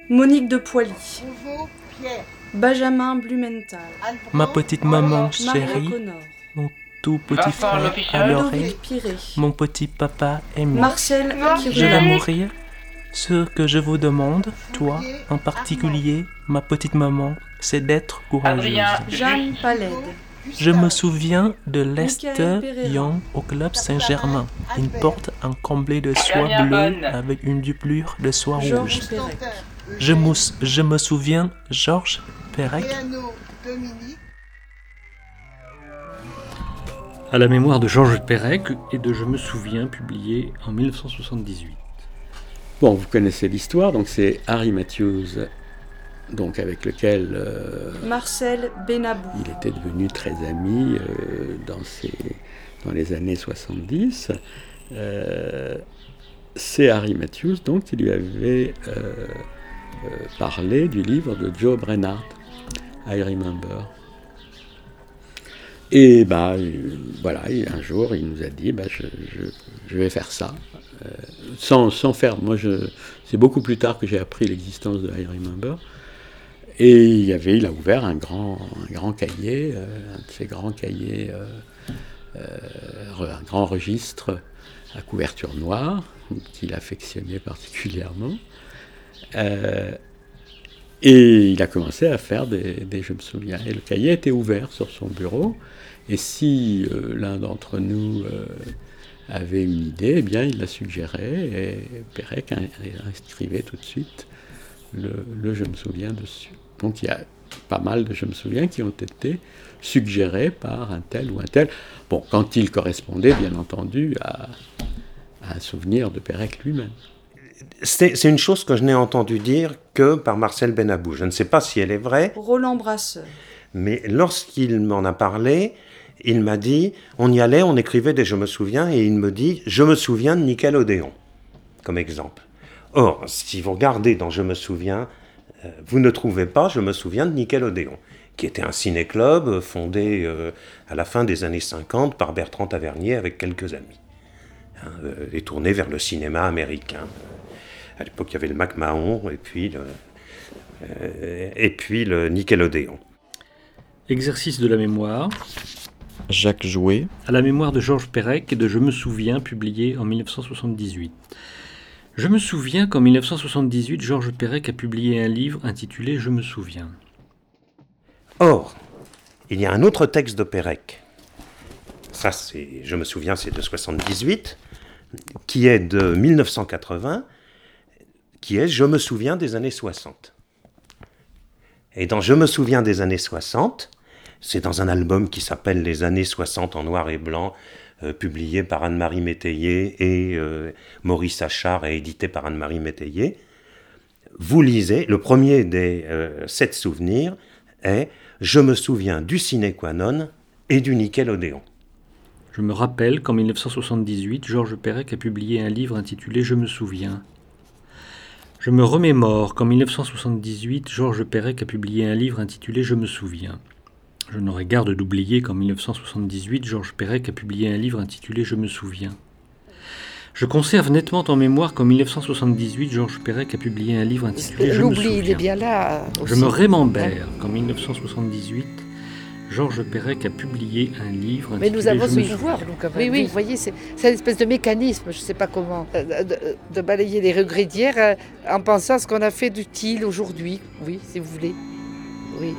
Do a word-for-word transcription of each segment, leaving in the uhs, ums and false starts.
Monique de Poilly. Benjamin Blumenthal. Ma petite maman Maria chérie, Connor. mon tout petit Vincent frère l'officiel. adoré, Ludovic Piré. mon petit papa aimé. Marcel Je vais Kirgelan. mourir. Ce que je vous demande, toi en particulier, ma petite maman, c'est d'être courageuse. Adrien. Jeanne Paled. Je me souviens de Lester Michael Pereira. Young au club Saint-Germain. Il porte un complet de soie Damien bleue Bonne. avec une duplure de soie rouge. Georges Perec. Je me, je me souviens, Georges Perec. À la mémoire de Georges Perec et de Je me souviens, publié en mille neuf cent soixante-dix-huit. Bon, vous connaissez l'histoire, donc c'est Harry Matthews, donc avec lequel euh, Marcel Benabou. il était devenu très ami euh, dans, ses, dans les années soixante-dix. Euh, c'est Harry Matthews donc qui lui avait euh, euh, parlé du livre de Joe Brenard, I Remember. Et bah, euh, voilà, et un jour, il nous a dit, bah, je, je, je vais faire ça, euh, sans, sans faire, moi, je, c'est beaucoup plus tard que j'ai appris l'existence de I Remember, et il y avait, il a ouvert un grand, un grand cahier, euh, un de ces grands cahiers, euh, euh, un grand registre à couverture noire, qu'il affectionnait particulièrement, euh, et il a commencé à faire des, des Je me souviens. Et le cahier était ouvert sur son bureau. Et si euh, l'un d'entre nous euh, avait une idée, eh bien, il la suggérait. Et Perec inscrivait tout de suite le, le Je me souviens dessus. Donc il y a pas mal de Je me souviens qui ont été suggérés par un tel ou un tel. Bon, quand il correspondait, bien entendu, à, à un souvenir de Perec lui-même. C'est, c'est une chose que je n'ai entendu dire que par Marcel Benabou. Je ne sais pas si elle est vraie, Roland Brasseur. mais lorsqu'il m'en a parlé, il m'a dit, on y allait, on écrivait des Je me souviens, et il me dit, je me souviens de Nickelodeon, comme exemple. Or, si vous regardez dans Je me souviens, euh, vous ne trouvez pas Je me souviens de Nickelodeon, qui était un ciné-club fondé euh, à la fin des années cinquante par Bertrand Tavernier avec quelques amis, hein, euh, et tourné vers le cinéma américain. À l'époque, il y avait le McMahon et puis le, euh, et puis le Nickelodeon. Exercice de la mémoire. Jacques Jouet. À la mémoire de Georges Perec et de Je me souviens, publié en mille neuf cent soixante-dix-huit. Je me souviens qu'en mille neuf cent soixante-dix-huit, Georges Perec a publié un livre intitulé Je me souviens. Or, il y a un autre texte de Perec. Ça, c'est, je me souviens, c'est de soixante-dix-huit, qui est de mille neuf cent quatre-vingts, qui est Je me souviens des années soixante. Et dans Je me souviens des années soixante, c'est dans un album qui s'appelle Les années soixante en noir et blanc, euh, publié par Anne-Marie Métayer et euh, Maurice Achard et édité par Anne-Marie Métayer. Vous lisez, le premier des euh, sept souvenirs est Je me souviens du sine qua non et du Nickelodeon. Je me rappelle qu'en mille neuf cent soixante-dix-huit, Georges Perec a publié un livre intitulé Je me souviens. Je me remémore qu'en mille neuf cent soixante-dix-huit, Georges Perec a publié un livre intitulé Je me souviens. Je n'aurais garde d'oublier qu'en mille neuf cent soixante-dix-huit, Georges Perec a publié un livre intitulé Je me souviens. Je conserve nettement en mémoire qu'en mille neuf cent soixante-dix-huit, Georges Perec a publié un livre intitulé Je me souviens. L'oubli, il est bien là aussi. Je me rémembère qu'en mille neuf cent soixante-dix-huit, Georges Perec a publié un livre Mais intitulé nous avons Je ce me souviens. pouvoir, nous, quand même. Oui, oui, vous voyez, c'est, c'est une espèce de mécanisme, je ne sais pas comment, euh, de, de balayer les regrets d'hier euh, en pensant à ce qu'on a fait d'utile aujourd'hui. Oui, si vous voulez. Oui.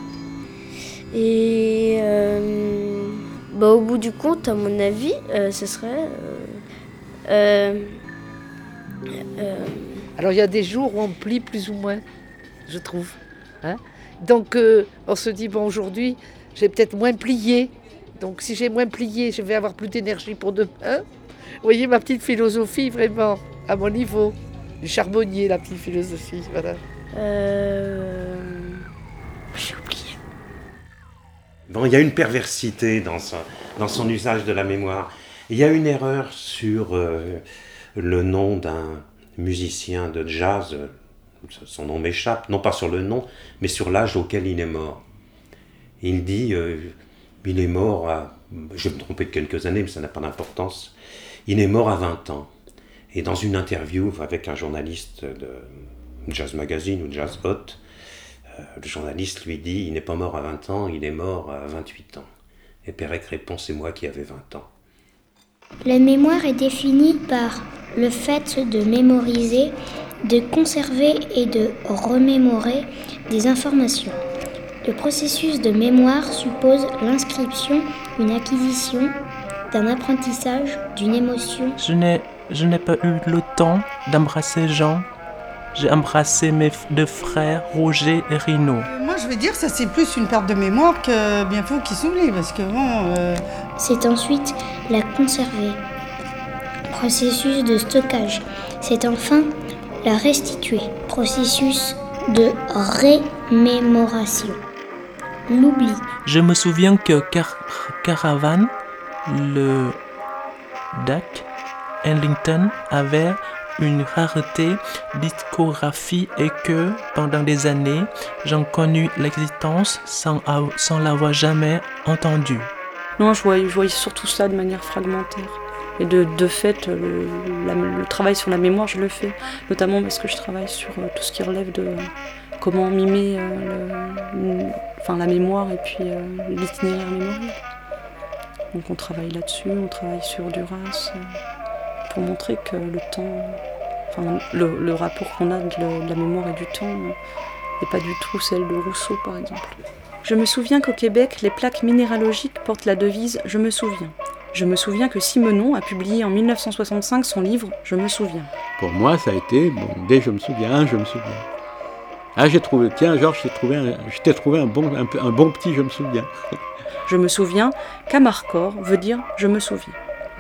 Et euh, bah, au bout du compte, à mon avis, euh, ce serait... Euh, euh, euh, Alors, il y a des jours où on plie plus ou moins, je trouve. Hein, donc, euh, on se dit, bon, aujourd'hui, j'ai peut-être moins plié. Donc, si j'ai moins plié, je vais avoir plus d'énergie pour demain. Hein, vous voyez ma petite philosophie, vraiment, à mon niveau. Du charbonnier, la petite philosophie, voilà. euh, j'ai oublié. Bon, il y a une perversité dans son, dans son usage de la mémoire. Il y a une erreur sur euh, le nom d'un musicien de jazz. Son nom m'échappe, non pas sur le nom, mais sur l'âge auquel il est mort. Il dit, euh, il est mort à... Je vais me tromper de quelques années, mais ça n'a pas d'importance. Il est mort à vingt ans. Et dans une interview avec un journaliste de, Jazz Magazine ou Jazz Hot, euh, le journaliste lui dit « Il n'est pas mort à vingt ans, il est mort à vingt-huit ans ». Et Pérec répond « C'est moi qui avais vingt ans ». La mémoire est définie par le fait de mémoriser, de conserver et de remémorer des informations. Le processus de mémoire suppose l'inscription, une acquisition, d'un apprentissage, d'une émotion. Je n'ai, je n'ai pas eu le temps d'embrasser Jean. J'ai embrassé mes deux frères, Roger et Rino. Euh, moi, je vais dire que ça, c'est plus une perte de mémoire que bien faut qu'il s'oublie, parce que bon... Euh... C'est ensuite la conserver. Processus de stockage. C'est enfin la restituer. Processus de rémémoration. L'oubli. Je me souviens que Car- Caravan, le Duck Ellington, avait une rareté discographie et que pendant des années, j'en connus l'existence sans, av- sans l'avoir jamais entendu. Non, je voyais, je voyais surtout ça de manière fragmentaire. Et de, de fait, le, la, le travail sur la mémoire, je le fais. Notamment parce que je travaille sur euh, tout ce qui relève de euh, comment mimer euh, le, enfin, la mémoire et puis euh, l'itinéraire mémoriel. Donc on travaille là-dessus, on travaille sur Duras euh, pour montrer que le temps, enfin, le, le rapport qu'on a de, le, de la mémoire et du temps n'est euh, pas du tout celle de Rousseau, par exemple. Je me souviens qu'au Québec, les plaques minéralogiques portent la devise « Je me souviens ». Je me souviens que Simenon a publié en dix-neuf cent soixante-cinq son livre « Je me souviens ». Pour moi, ça a été, bon, dès je me souviens, je me souviens. Ah, j'ai trouvé, tiens, Georges, j'ai trouvé un, je t'ai trouvé un bon, un, un bon petit je me souviens. Je me souviens qu'Amarcord veut dire « Je me souviens ».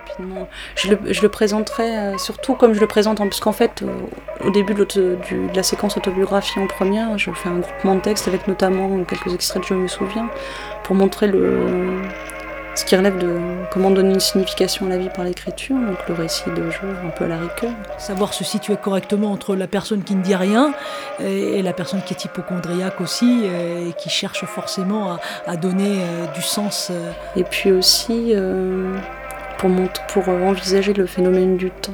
Je le, je le présenterai euh, surtout comme je le présente, hein, parce qu'en fait, euh, au début de, du, de la séquence autobiographie en première, je fais un groupement de textes avec notamment quelques extraits de Je me souviens, pour montrer le, ce qui relève de comment donner une signification à la vie par l'écriture, donc le récit de jour un peu à la Ricoeur. Savoir se situer correctement entre la personne qui ne dit rien et, et la personne qui est hypocondriaque aussi, et qui cherche forcément à, à donner euh, du sens. Euh. Et puis aussi... Euh, Pour, monter, pour envisager le phénomène du temps,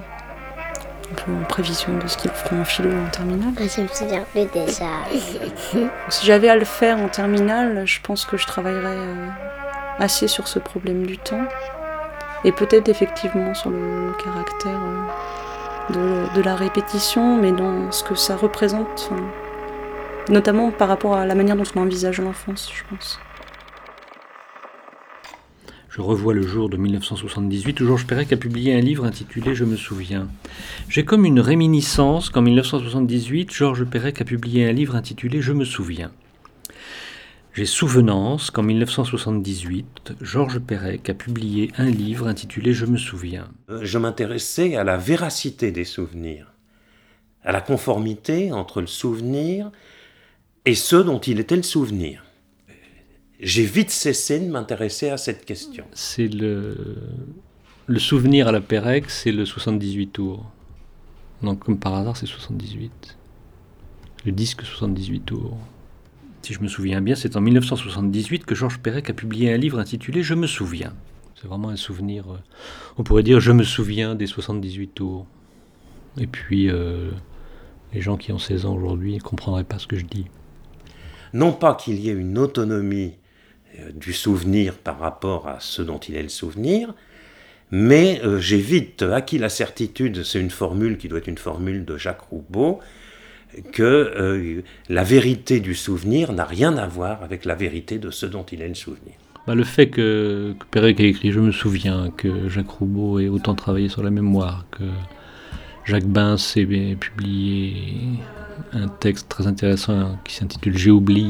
un peu en prévision de ce qu'ils feront en philo en terminale. Je me souviens plus déjà. Si j'avais à le faire en terminale, je pense que je travaillerais euh, assez sur ce problème du temps, et peut-être effectivement sur le, le caractère euh, de, de la répétition, mais dans ce que ça représente, enfin, notamment par rapport à la manière dont on envisage l'enfance, je pense. Je revois le jour de dix-neuf cent soixante-dix-huit où Georges Perec a publié un livre intitulé « Je me souviens ». J'ai comme une réminiscence qu'en dix-neuf cent soixante-dix-huit, Georges Perec a publié un livre intitulé « Je me souviens ». J'ai souvenance qu'en dix-neuf cent soixante-dix-huit, Georges Perec a publié un livre intitulé « Je me souviens ». Je m'intéressais à la véracité des souvenirs, à la conformité entre le souvenir et ce dont il était le souvenir. J'ai vite cessé de m'intéresser à cette question. C'est le, le souvenir à la Perec, c'est le soixante-dix-huit tours. Donc comme par hasard, c'est soixante-dix-huit. Le disque soixante-dix-huit tours. Si je me souviens bien, c'est en dix-neuf cent soixante-dix-huit que Georges Perec a publié un livre intitulé « Je me souviens ». C'est vraiment un souvenir, euh, on pourrait dire « Je me souviens des soixante-dix-huit tours ». Et puis, euh, les gens qui ont seize ans aujourd'hui ne comprendraient pas ce que je dis. Non pas qu'il y ait une autonomie du souvenir par rapport à ce dont il est le souvenir, mais euh, j'ai vite acquis la certitude, c'est une formule qui doit être une formule de Jacques Roubaud, que euh, la vérité du souvenir n'a rien à voir avec la vérité de ce dont il est le souvenir. Bah, le fait que, que Perec ait écrit « Je me souviens », que Jacques Roubaud ait autant travaillé sur la mémoire, que Jacques Bins ait publié un texte très intéressant qui s'intitule « J'ai oublié ».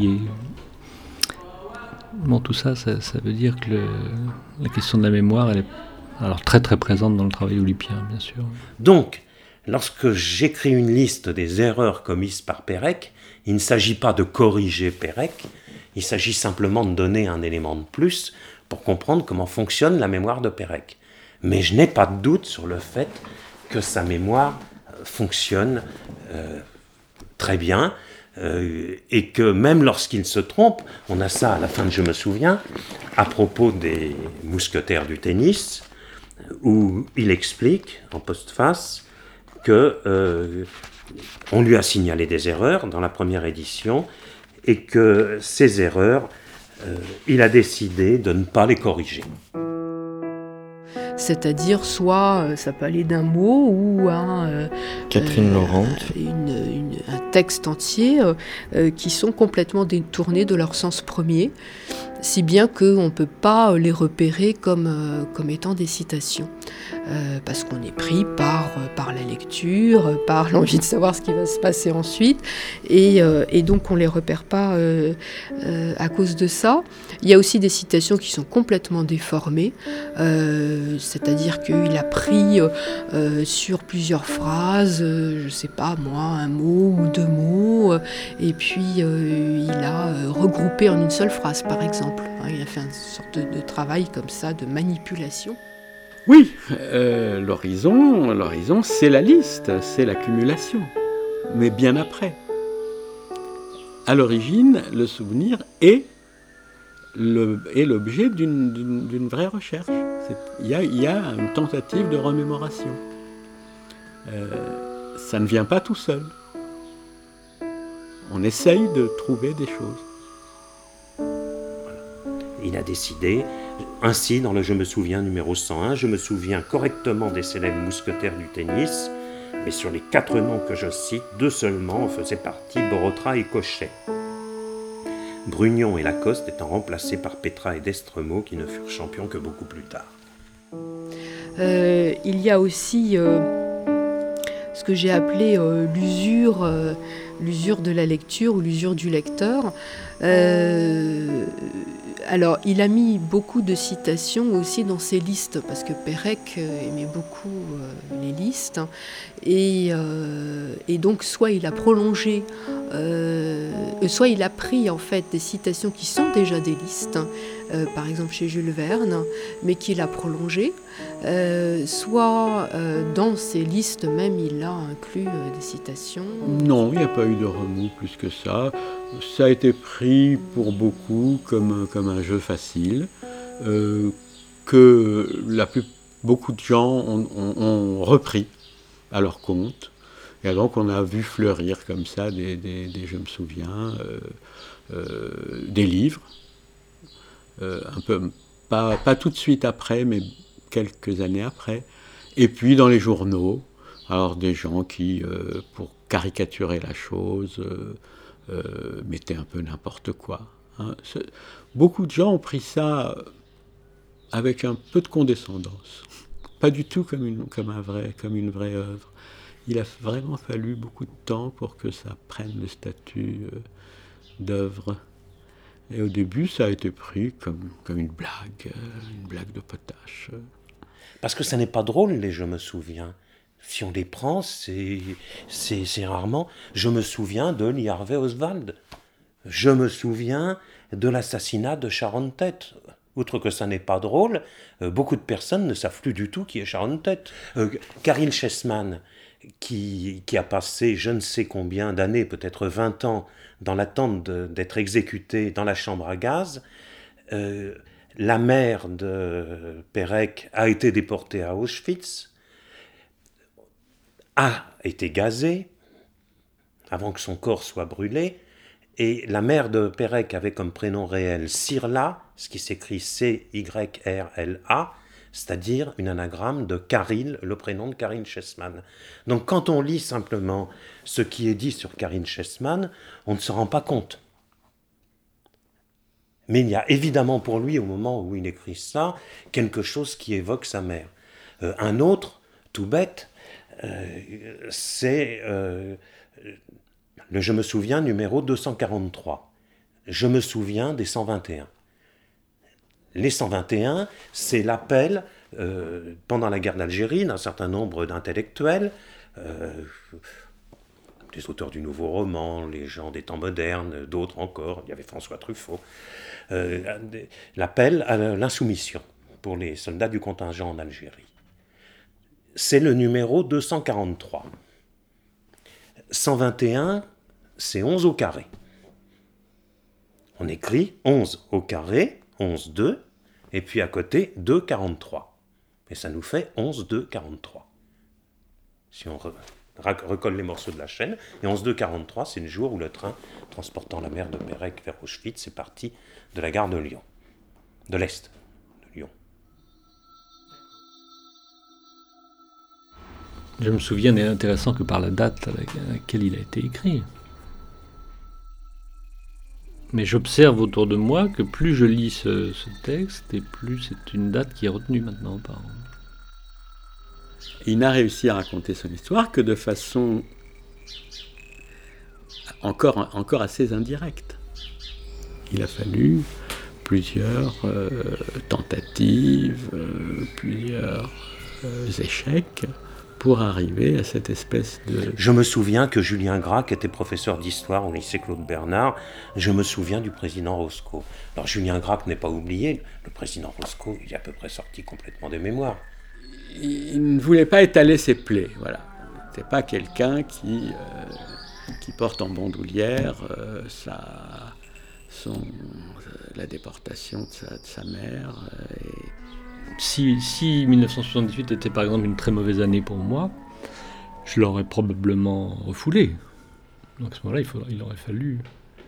Bon, tout ça, ça, ça veut dire que le, la question de la mémoire, elle est alors très très présente dans le travail olympien, bien sûr. Donc, lorsque j'écris une liste des erreurs commises par Perec, il ne s'agit pas de corriger Perec, il s'agit simplement de donner un élément de plus pour comprendre comment fonctionne la mémoire de Perec. Mais je n'ai pas de doute sur le fait que sa mémoire fonctionne euh, très bien, Euh, et que même lorsqu'il se trompe, on a ça à la fin de Je me souviens, à propos des mousquetaires du tennis, où il explique, en postface, que euh, on lui a signalé des erreurs dans la première édition et que ces erreurs, euh, il a décidé de ne pas les corriger. C'est-à-dire soit ça peut aller d'un mot ou un, euh, Catherine euh, Laurent. Une, une, un texte entier euh, qui sont complètement détournés de leur sens premier, si bien qu'on ne peut pas les repérer comme, euh, comme étant des citations. Euh, parce qu'on est pris par, par la lecture, par l'envie de savoir ce qui va se passer ensuite, et, euh, et donc on ne les repère pas euh, euh, à cause de ça. Il y a aussi des citations qui sont complètement déformées, euh, c'est-à-dire qu'il a pris euh, sur plusieurs phrases, euh, je ne sais pas moi, un mot ou deux mots, euh, et puis euh, il a euh, regroupé en une seule phrase par exemple. Hein, il a fait une sorte de, de travail comme ça, de manipulation. Oui, euh, l'horizon, l'horizon, c'est la liste, c'est l'accumulation, mais bien après. À l'origine, le souvenir est, le, est l'objet d'une, d'une, d'une vraie recherche. Il y a, il y a une tentative de remémoration. Euh, ça ne vient pas tout seul. On essaye de trouver des choses. Il a décidé, ainsi dans le Je me souviens numéro cent un, je me souviens correctement des célèbres mousquetaires du tennis, mais sur les quatre noms que je cite, deux seulement en faisaient partie, Borotra et Cochet. Brugnon et Lacoste étant remplacés par Petra et Destremaux qui ne furent champions que beaucoup plus tard. Euh, il y a aussi euh, ce que j'ai appelé euh, l'usure, euh, l'usure de la lecture ou l'usure du lecteur. Euh, alors, il a mis beaucoup de citations aussi dans ses listes, parce que Pérec aimait beaucoup euh, les listes. Et, euh, et donc, soit il a prolongé, euh, soit il a pris en fait des citations qui sont déjà des listes, euh, par exemple chez Jules Verne, mais qu'il a prolongé, euh, soit euh, dans ses listes même, il a inclus euh, des citations. Non, il n'y a pas eu de remous plus que ça. Ça a été pris pour beaucoup comme, comme un jeu facile, euh, que la plus, beaucoup de gens ont, ont, ont repris à leur compte. Et donc on a vu fleurir comme ça des, des, des je me souviens, euh, euh, des livres, euh, un peu, pas, pas tout de suite après, mais quelques années après. Et puis dans les journaux, alors des gens qui, euh, pour caricaturer la chose, euh, euh, mettaient un peu n'importe quoi. Hein. Beaucoup de gens ont pris ça avec un peu de condescendance, pas du tout comme une, comme un vrai, comme une vraie œuvre. Il a vraiment fallu beaucoup de temps pour que ça prenne le statut euh, d'œuvre. Et au début, ça a été pris comme, comme une blague, euh, une blague de potache. Parce que ça n'est pas drôle, les je me souviens. Si on les prend, c'est, c'est, c'est rarement « Je me souviens de Lee Harvey Oswald ». « Je me souviens de l'assassinat de Sharon Tate ». Outre que ça n'est pas drôle, euh, beaucoup de personnes ne savent plus du tout qui est Sharon Tate. Euh, Caryl Chessman, qui, qui a passé je ne sais combien d'années, peut-être vingt ans, dans l'attente de, d'être exécuté dans la chambre à gaz, euh, la mère de Pérec a été déportée à Auschwitz, a été gazée avant que son corps soit brûlé, et la mère de Pérec avait comme prénom réel Sirla, ce qui s'écrit C Y R L A, c'est-à-dire une anagramme de Caryl, le prénom de Caryl Chessman. Donc quand on lit simplement ce qui est dit sur Caryl Chessman, on ne se rend pas compte. Mais il y a évidemment pour lui, au moment où il écrit ça, quelque chose qui évoque sa mère. Euh, un autre, tout bête, euh, c'est euh, le Je me souviens numéro deux cent quarante-trois. Je me souviens des cent vingt et un. Les cent vingt et un, c'est l'appel, euh, pendant la guerre d'Algérie, d'un certain nombre d'intellectuels, euh, des auteurs du Nouveau Roman, les gens des temps modernes, d'autres encore, il y avait François Truffaut, euh, l'appel à l'insoumission pour les soldats du contingent en Algérie. C'est le numéro deux cent quarante-trois. cent vingt et un, c'est onze au carré. On écrit onze au carré, onze deux, et puis à côté deux quarante-trois. Et ça nous fait onze deux quarante-trois. Si on re... recolle les morceaux de la chaîne. Et onze deux quarante-trois, c'est le jour où le train transportant la mère de Pérec vers Auschwitz est parti de la gare de Lyon, de l'Est de Lyon. Je me souviens, n'est intéressant que par la date à laquelle il a été écrit. Mais j'observe autour de moi que plus je lis ce, ce texte, et plus c'est une date qui est retenue maintenant par... Il n'a réussi à raconter son histoire que de façon encore, encore assez indirecte. Il a fallu plusieurs euh, tentatives, euh, plusieurs euh, échecs pour arriver à cette espèce de... Je me souviens que Julien Gracq était professeur d'histoire au lycée Claude Bernard. Je me souviens du président Roscoe. Alors Julien Gracq n'est pas oublié. Le président Roscoe, il est à peu près sorti complètement des mémoires. Il ne voulait pas étaler ses plaies, voilà. C'était pas quelqu'un qui, euh, qui porte en bandoulière euh, sa, son, la déportation de sa, de sa mère. Euh, et... Si, si dix-neuf cent soixante-dix-huit était par exemple une très mauvaise année pour moi, je l'aurais probablement refoulé. Donc à ce moment-là, il, faudrait, il aurait fallu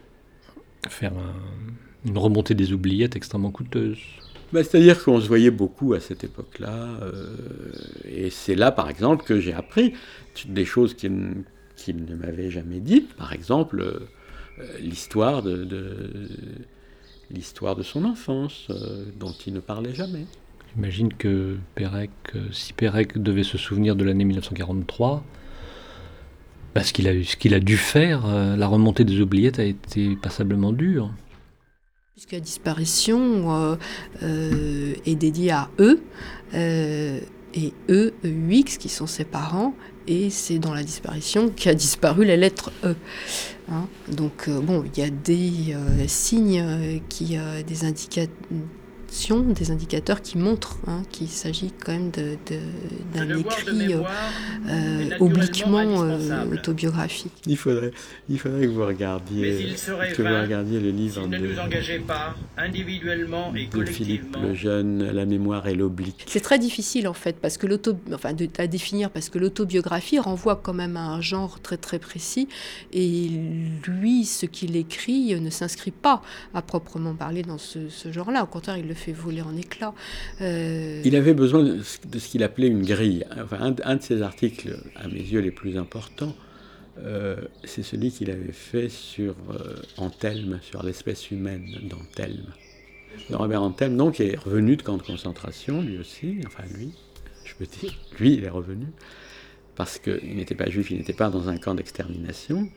faire un, une remontée des oubliettes extrêmement coûteuse. Ben, c'est-à-dire qu'on se voyait beaucoup à cette époque-là, euh, et c'est là, par exemple, que j'ai appris des choses qu'il, qu'il ne m'avait jamais dites. Par exemple, euh, l'histoire de, de, l'histoire de son enfance, euh, dont il ne parlait jamais. J'imagine que Pérec, si Pérec devait se souvenir de l'année dix-neuf cent quarante-trois, bah, ce, qu'il a, ce qu'il a dû faire, euh, la remontée des oubliettes a été passablement dure. Puisque la disparition euh, euh, est dédiée à eux, euh, et eux, U X, qui sont ses parents, et c'est dans la disparition qu'a disparu la lettre E. Hein, donc, euh, bon, il y a des euh, signes, euh, qui, euh, des indications, des indicateurs qui montrent hein, qu'il s'agit quand même de, de, d'un écrit euh, euh, obliquement euh, autobiographique. Il faudrait, il faudrait que vous regardiez, que vous regardiez le livre de, ne pas, individuellement et de Philippe Lejeune, La mémoire et l'oblique. C'est très difficile en fait, parce que l'auto, enfin, de, à définir, parce que l'autobiographie renvoie quand même à un genre très très précis, et lui, ce qu'il écrit ne s'inscrit pas à proprement parler dans ce, ce genre-là. Au contraire, il le fait voler en éclats. Euh... Il avait besoin de, de ce qu'il appelait une grille. Enfin, un, un de ses articles, à mes yeux, les plus importants, euh, c'est celui qu'il avait fait sur euh, Anthelme, sur l'espèce humaine d'Anthelme. Robert Anthelme, donc, est revenu de camp de concentration, lui aussi, enfin lui, je peux dire, lui, il est revenu, parce qu'il n'était pas juif, il n'était pas dans un camp d'extermination,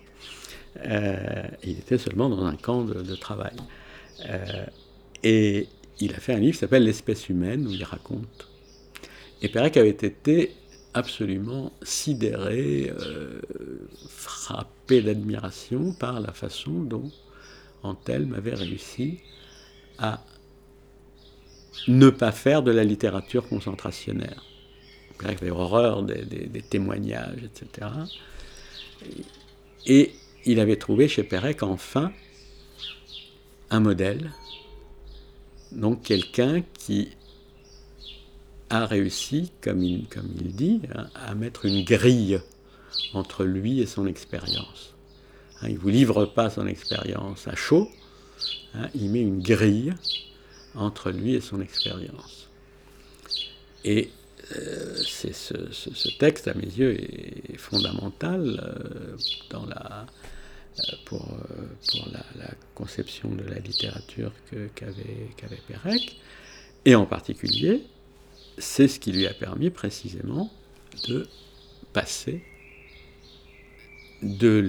euh, il était seulement dans un camp de, de travail. Euh, et il a fait un livre qui s'appelle L'espèce humaine, où il raconte. Et Pérec avait été absolument sidéré, euh, frappé d'admiration par la façon dont Anthelme avait réussi à ne pas faire de la littérature concentrationnaire. Pérec avait horreur des, des, des témoignages, et cetera. Et, et il avait trouvé chez Pérec, enfin, un modèle. Donc quelqu'un qui a réussi, comme il, comme il dit, à, à mettre une grille entre lui et son expérience. Hein, il ne vous livre pas son expérience à chaud, hein, il met une grille entre lui et son expérience. Et euh, c'est ce, ce, ce texte, à mes yeux, est fondamental euh, dans la... pour, pour la, la conception de la littérature que, qu'avait, qu'avait Pérec. Et en particulier, c'est ce qui lui a permis précisément de passer de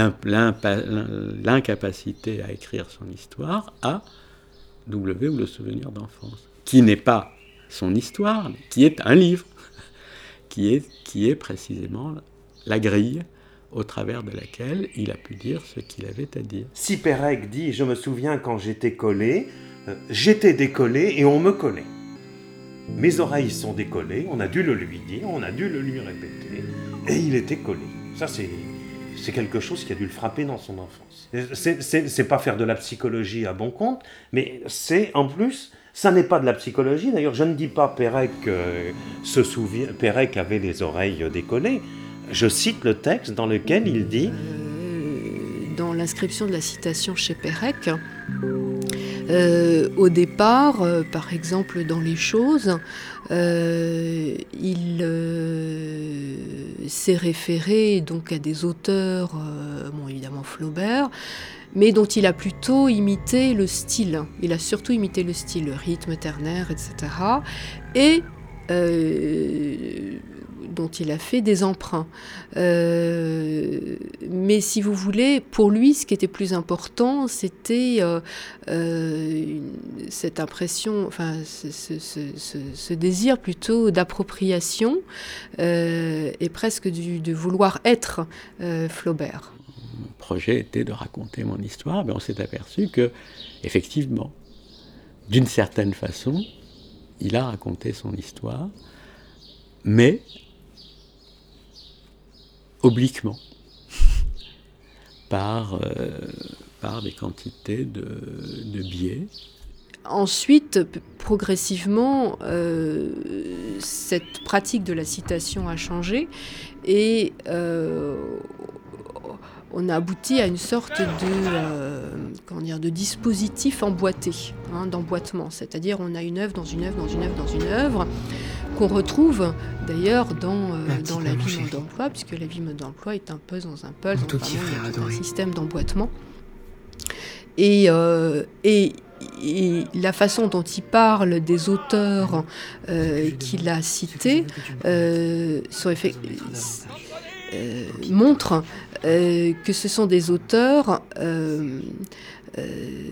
l'incapacité à écrire son histoire à W ou le souvenir d'enfance, qui n'est pas son histoire, mais qui est un livre, qui est, qui est précisément la grille au travers de laquelle il a pu dire ce qu'il avait à dire. Si Pérec dit « Je me souviens quand j'étais collé, euh, j'étais décollé et on me collait. Mes oreilles sont décollées, on a dû le lui dire, on a dû le lui répéter, et il était collé. » Ça, c'est, c'est quelque chose qui a dû le frapper dans son enfance. C'est, c'est, c'est pas faire de la psychologie à bon compte, mais c'est, en plus, ça n'est pas de la psychologie. D'ailleurs, je ne dis pas Pérec euh, se souvient, Pérec avait les oreilles décollées. Je cite le texte dans lequel il dit... Euh, dans l'inscription de la citation chez Pérec, euh, au départ, euh, par exemple dans Les Choses, euh, il euh, s'est référé donc à des auteurs, euh, bon évidemment Flaubert, mais dont il a plutôt imité le style. Il a surtout imité le style, le rythme ternaire, et cetera. Et euh, dont il a fait des emprunts. Euh, mais si vous voulez, pour lui, ce qui était plus important, c'était euh, euh, cette impression, enfin, ce, ce, ce, ce désir plutôt d'appropriation euh, et presque du, de vouloir être euh, Flaubert. Mon projet était de raconter mon histoire, mais on s'est aperçu que, effectivement, d'une certaine façon, il a raconté son histoire, mais obliquement, par, euh, par des quantités de, de biais. Ensuite, progressivement, euh, cette pratique de la citation a changé et euh, on a abouti à une sorte de, euh, comment dire, de dispositif emboîté, hein, d'emboîtement. C'est-à-dire on a une œuvre dans une œuvre, dans une œuvre, dans une œuvre, qu'on retrouve d'ailleurs dans, euh, dans la vie mode d'emploi, puisque la vie mode d'emploi est un puzzle dans un puzzle, donc vraiment, il y a tout un système d'emboîtement. Et, euh, et, et la façon dont il parle des auteurs euh, qu'il a cités euh, sont effet- euh, montre euh, que ce sont des auteurs euh, euh,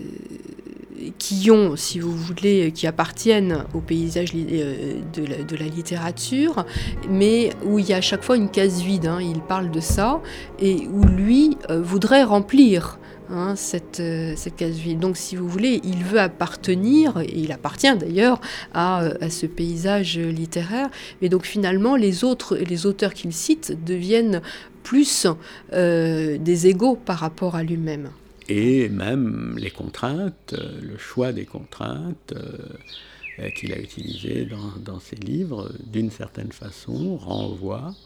qui ont, si vous voulez, qui appartiennent au paysage li- euh, de, la, de la littérature, mais où il y a à chaque fois une case vide, hein, il parle de ça, et où lui euh, voudrait remplir Hein, cette, euh, cette case vide. Donc, si vous voulez, il veut appartenir, et il appartient d'ailleurs à, à ce paysage littéraire. Mais donc, finalement, les autres, les auteurs qu'il cite deviennent plus euh, des égaux par rapport à lui-même. Et même les contraintes, le choix des contraintes euh, qu'il a utilisées dans, dans ses livres, d'une certaine façon, renvoient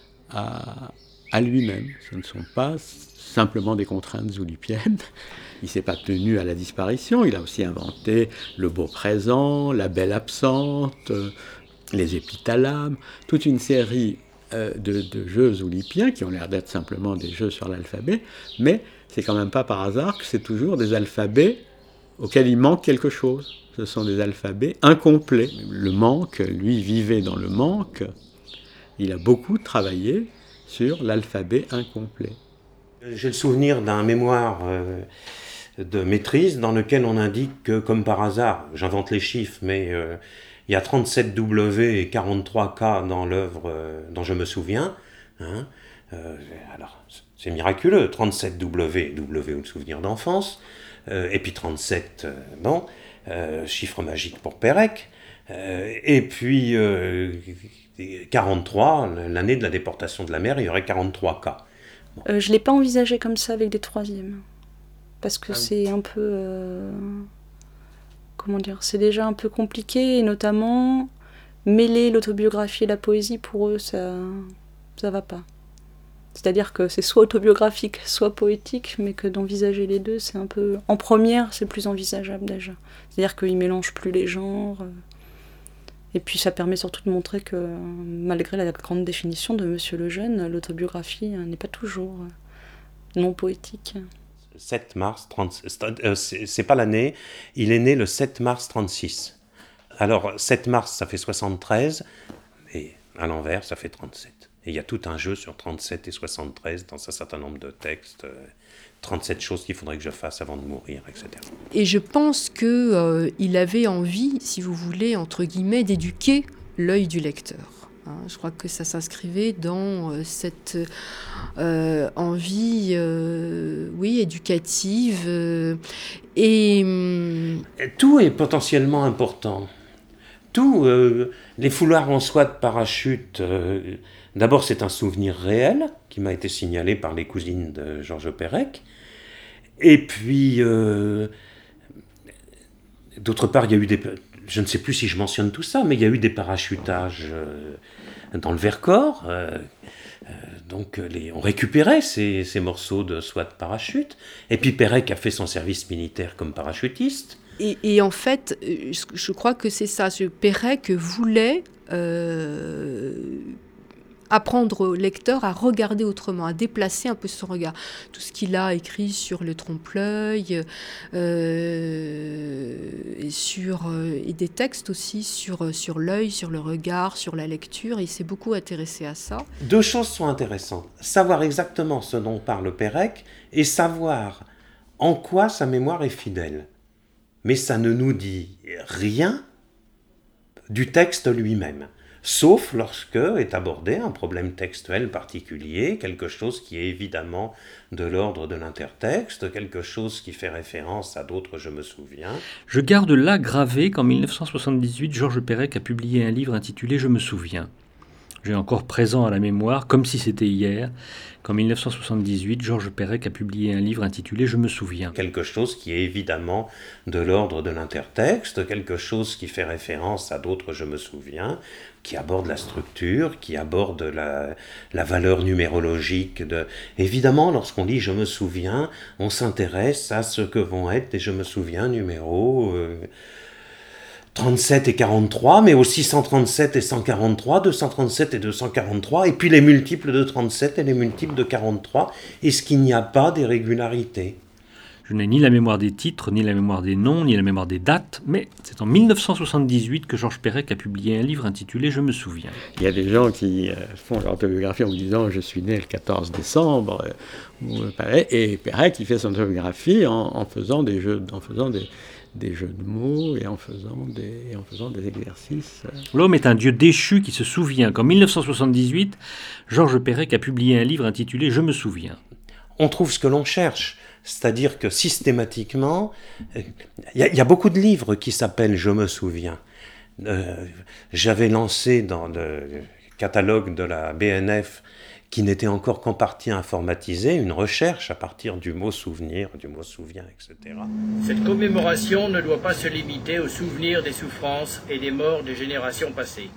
à, à lui-même. Ce ne sont pas simplement des contraintes zoulipiennes. Il ne s'est pas tenu à la disparition, il a aussi inventé le beau présent, la belle absente, les épithalames, toute une série euh, de, de jeux zoulipiens qui ont l'air d'être simplement des jeux sur l'alphabet, mais c'est quand même pas par hasard que c'est toujours des alphabets auxquels il manque quelque chose. Ce sont des alphabets incomplets. Le manque, lui vivait dans le manque, il a beaucoup travaillé sur l'alphabet incomplet. J'ai le souvenir d'un mémoire euh, de maîtrise dans lequel on indique que, comme par hasard, j'invente les chiffres, mais euh, il y a trente-sept W et quarante-trois K dans l'œuvre euh, dont je me souviens. Hein, euh, alors, c'est miraculeux, trente-sept W, W ou le souvenir d'enfance, euh, et puis trente-sept, euh, bon, euh, chiffre magique pour Pérec, euh, et puis euh, quarante-trois, l'année de la déportation de la mer, il y aurait quarante-trois K. Euh, je ne l'ai pas envisagé comme ça avec des troisièmes. Parce que ah oui. c'est un peu... Euh, comment dire, c'est déjà un peu compliqué, et notamment mêler l'autobiographie et la poésie, pour eux, ça ça va pas. C'est-à-dire que c'est soit autobiographique, soit poétique, mais que d'envisager les deux, c'est un peu... En première, c'est plus envisageable déjà. C'est-à-dire qu'ils ne mélangent plus les genres. Et puis ça permet surtout de montrer que, malgré la grande définition de Monsieur Lejeune, l'autobiographie n'est pas toujours non poétique. sept mars trente, euh, c'est, c'est pas l'année, il est né le sept mars trente-six. Alors sept mars, ça fait soixante-treize, et à l'envers, ça fait trente-sept. Et il y a tout un jeu sur trente-sept et soixante-treize dans un certain nombre de textes, euh, trente-sept choses qu'il faudrait que je fasse avant de mourir, et cetera. Et je pense qu'il euh, avait envie, si vous voulez, entre guillemets, d'éduquer l'œil du lecteur. Hein, je crois que ça s'inscrivait dans euh, cette euh, envie, euh, oui, éducative. Euh, et hum... Tout est potentiellement important. Tout, euh, les foulards en soie de parachute, euh, d'abord c'est un souvenir réel qui m'a été signalé par les cousines de Georges Pérec. Et puis, euh, d'autre part, il y a eu des... Je ne sais plus si je mentionne tout ça, mais il y a eu des parachutages euh, dans le Vercors, euh, Euh, donc les, on récupérait ces, ces morceaux de soie de parachute. Et puis Pérec a fait son service militaire comme parachutiste. Et, et en fait, je, je crois que c'est ça. Pérec voulait euh, apprendre au lecteur à regarder autrement, à déplacer un peu son regard. Tout ce qu'il a écrit sur le trompe-l'œil, euh, et, sur, euh, et des textes aussi sur, sur l'œil, sur le regard, sur la lecture. Il s'est beaucoup intéressé à ça. Deux choses sont intéressantes. Savoir exactement ce dont parle Pérec et savoir en quoi sa mémoire est fidèle. Mais ça ne nous dit rien du texte lui-même, sauf lorsque est abordé un problème textuel particulier, quelque chose qui est évidemment de l'ordre de l'intertexte, quelque chose qui fait référence à d'autres, je me souviens. Je garde là gravé qu'en mille neuf cent soixante-dix-huit, Georges Perec a publié un livre intitulé « Je me souviens ». J'ai encore présent à la mémoire, comme si c'était hier, qu'en mille neuf cent soixante-dix-huit, Georges Perec a publié un livre intitulé « Je me souviens ». Quelque chose qui est évidemment de l'ordre de l'intertexte, quelque chose qui fait référence à d'autres, je me souviens, qui aborde la structure, qui aborde la, la valeur numérologique. De... Évidemment, lorsqu'on lit « Je me souviens », on s'intéresse à ce que vont être des « Je me souviens » numéros... Euh... trente-sept et quarante-trois, mais aussi cent trente-sept et cent quarante-trois, deux cent trente-sept et deux cent quarante-trois, et puis les multiples de trente-sept et les multiples de quarante-trois. Est-ce qu'il n'y a pas d'irrégularité ? Je n'ai ni la mémoire des titres, ni la mémoire des noms, ni la mémoire des dates, mais c'est en mille neuf cent soixante-dix-huit que Georges Perec a publié un livre intitulé « Je me souviens ». Il y a des gens qui euh, font leur autobiographie en disant « Je suis né le quatorze décembre euh, », et Perec il fait son autobiographie en, en faisant des jeux, en faisant des... des jeux de mots et en faisant des, en faisant des exercices. L'homme est un dieu déchu qui se souvient qu'en mille neuf cent soixante-dix-huit, Georges Perec a publié un livre intitulé « Je me souviens ». On trouve ce que l'on cherche, c'est-à-dire que systématiquement, il y, y a beaucoup de livres qui s'appellent « Je me souviens euh, ». J'avais lancé dans le catalogue de la B N F, qui n'était encore qu'en partie informatisé, une recherche à partir du mot souvenir, du mot souvient, et cetera. Cette commémoration ne doit pas se limiter au souvenir des souffrances et des morts des générations passées.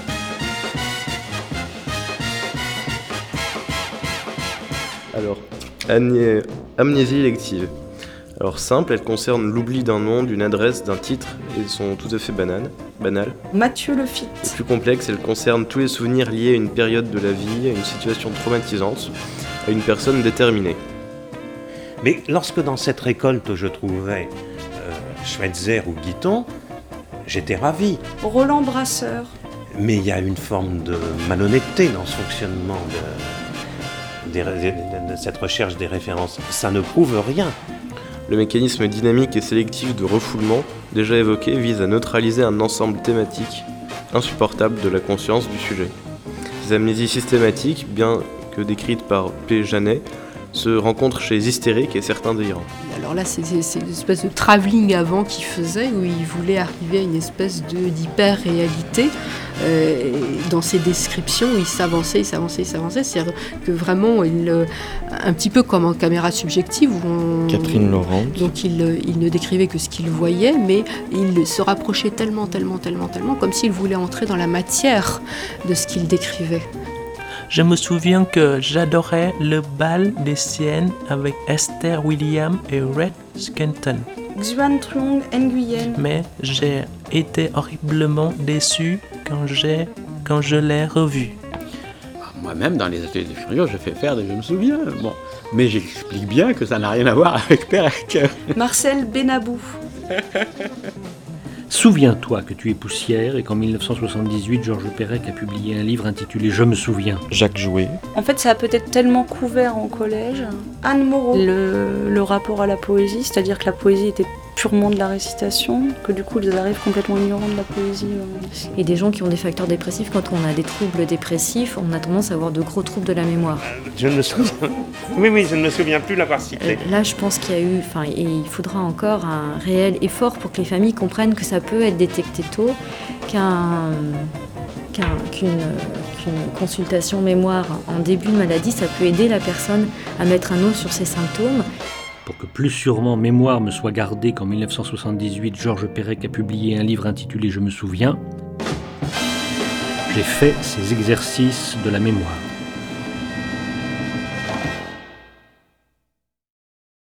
Alors, amné- amnésie élective. Alors simple, elle concerne l'oubli d'un nom, d'une adresse, d'un titre, et sont tout à fait banales. Banales. Mathieu Lefitte. Et plus complexe, elle concerne tous les souvenirs liés à une période de la vie, à une situation traumatisante, à une personne déterminée. Mais lorsque dans cette récolte je trouvais euh, Schweitzer ou Guiton, j'étais ravi. Roland Brasseur. Mais il y a une forme de malhonnêteté dans ce fonctionnement de, de, de, de cette recherche des références. Ça ne prouve rien. Le mécanisme dynamique et sélectif de refoulement, déjà évoqué, vise à neutraliser un ensemble thématique insupportable de la conscience du sujet. Ces amnésies systématiques, bien que décrites par P. Janet, se rencontrent chez les hystériques et certains délirants. Alors là, c'est, c'est, c'est une espèce de travelling avant qu'il faisait, où il voulait arriver à une espèce de, d'hyper-réalité. Euh, dans ses descriptions, il s'avançait, il s'avançait, il s'avançait. C'est-à-dire que vraiment, il, un petit peu comme en caméra subjective. Où on, Catherine Laurent. Donc il, il ne décrivait que ce qu'il voyait, mais il se rapprochait tellement, tellement, tellement, tellement, comme s'il voulait entrer dans la matière de ce qu'il décrivait. Je me souviens que j'adorais le bal des Siennes avec Esther Williams et Red Skelton. Xuan Truong Nguyen. Mais j'ai été horriblement déçu quand, j'ai, quand je l'ai revu. Moi-même, dans les ateliers des Furieux, je fais faire des « Je me souviens ». Bon, mais j'explique bien que ça n'a rien à voir avec Perec. Marcel Benabou. Souviens-toi que tu es poussière et qu'en mille neuf cent soixante-dix-huit, Georges Perec a publié un livre intitulé « Je me souviens ». Jacques Jouet. En fait, ça a peut-être tellement couvert en collège. Anne Moreau. Le, le rapport à la poésie, c'est-à-dire que la poésie était purement de la récitation, que du coup, ils arrivent complètement ignorants de la poésie. Et des gens qui ont des facteurs dépressifs, quand on a des troubles dépressifs, on a tendance à avoir de gros troubles de la mémoire. Je ne me souviens... Oui, oui, je ne me souviens plus l'avoir cité. Là, je pense qu'il y a eu... Enfin, et il faudra encore un réel effort pour que les familles comprennent que ça peut être détecté tôt, qu'un... Qu'un, qu'une, qu'une consultation mémoire en début de maladie, ça peut aider la personne à mettre un nom sur ses symptômes. Pour que plus sûrement mémoire me soit gardée qu'en mille neuf cent soixante-dix-huit, Georges Perec a publié un livre intitulé « Je me souviens », j'ai fait ces exercices de la mémoire.